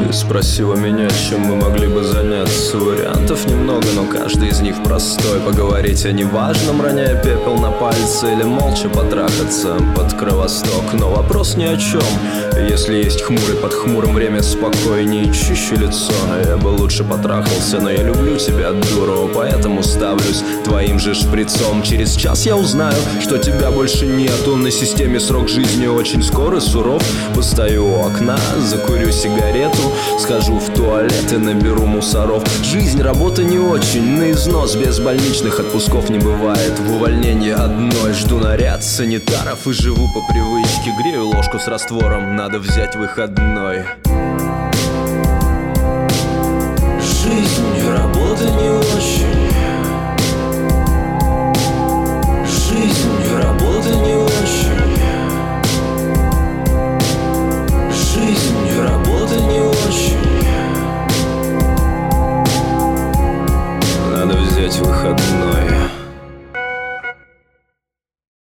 Ты спросила меня, чем мы могли бы заняться. Вариантов немного, но каждый из них простой. Поговорить о неважном, роняя пепел на пальцы, или молча потрахаться под Кровосток. Но вопрос ни о чем. Если есть хмурый, под хмурым время спокойнее, чище лицо. Я бы лучше потрахался, но я люблю тебя, дуру, поэтому ставлюсь твоим же шприцом. Через час я узнаю, что тебя больше нету. На системе срок жизни очень скоро суров. Постою у окна, закурю сигарету, схожу в туалет и наберу мусоров. Жизнь, работа не очень, на износ, без больничных отпусков не бывает. В увольнении одной жду наряд санитаров и живу по привычке. Грею ложку с раствором, надо взять выходной.